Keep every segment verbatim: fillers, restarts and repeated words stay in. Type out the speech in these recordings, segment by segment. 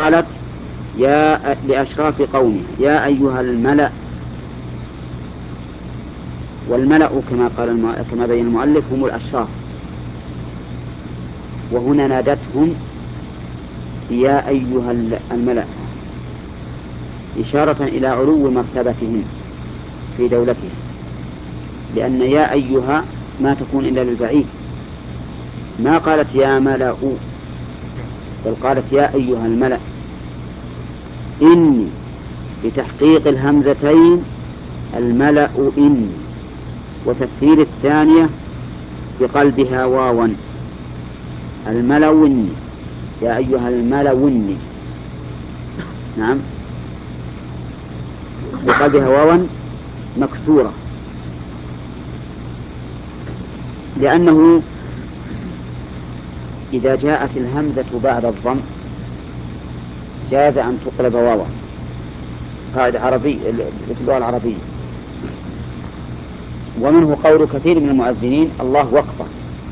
قالت يا لأشراف قومه يا أيها الملأ، والملأ كما قال كما بين المؤلف هم الأشراف، وهنا نادتهم يا أيها الملأ إشارة إلى علو مرتبتهم في دولتهم، لأن يا أيها ما تكون إلا للبعيد، ما قالت يا ملأ، بل قالت يا أيها الملأ. إني بتحقيق الهمزتين الملأ إني، وتسهيل الثانية بقلبها واوا الملأ إني، يا أيها الملأ إني، نعم، بقلبها واوا مكسورة، لأنه إذا جاءت الهمزة بعد الضم جاز أن تقلب واوا، قاعدة عربية في اللغة العربية. ومنه قول كثير من المؤذنين الله أكبر،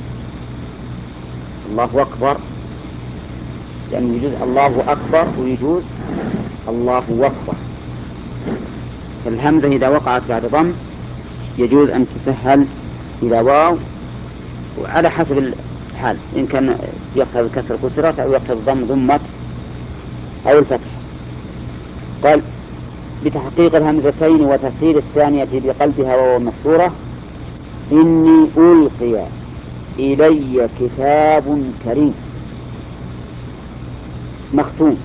الله أكبر، لأنه يجوز الله أكبر ويجوز الله أكبر. فالهمزة إذا وقعت بعد ضم يجوز أن تسهل إلى واو، وعلى حسب الحال، إن كان يقتضي الكسر كسرت أو يقتضي الضم ضمت أو الفتح. قال بتحقيق الهمزتين وتسهيل الثانية بقلبها وهو مكسورة إني ألقي إلي كتاب كريم مختوم،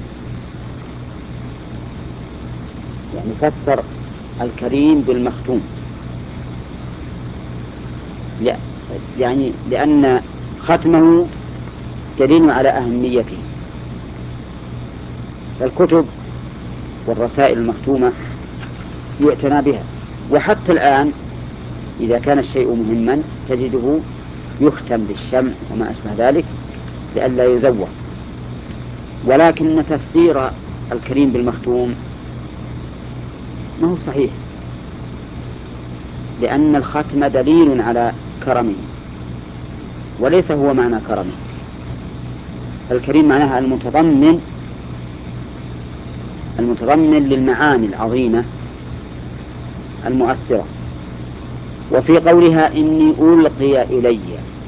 يعني فسر الكريم بالمختوم، يعني لأن ختمه دليل على أهميته. فالكتب والرسائل المختومة يعتنى بها، وحتى الآن إذا كان الشيء مهما تجده يختم بالشمع وما أشبه ذلك لئلا يزور. ولكن تفسير الكريم بالمختوم ما هو صحيح، لأن الختم دليل على كرمه وليس هو معنى كرمه. الكريم معناها المتضمن المتضمن للمعاني العظيمة المؤثرة. وفي قولها إني ألقي إلي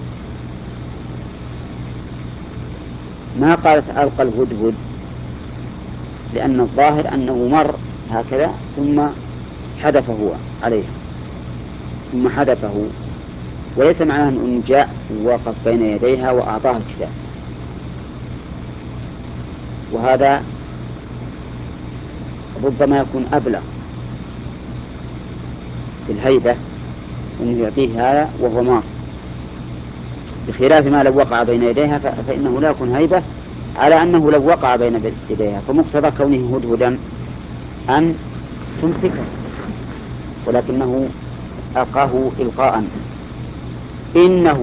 ما قالت ألقى الهدهد، لأن الظاهر أنه مر هكذا ثم حدف هو عليها ثم حدفه، وليس معناه أنه جاء ووقف بين يديها وأعطاها الكتاب. وهذا ربما يكون أبلغ في الهيبة أنه يعطيه هذا وهو مار، بخلاف ما لو وقع بين يديها فإنه لا يكون هيبة على أنه لو وقع بين يديها، فمقتضى كونه هدهدا أن تمسكه، ولكنه ألقاه إلقاء. إنه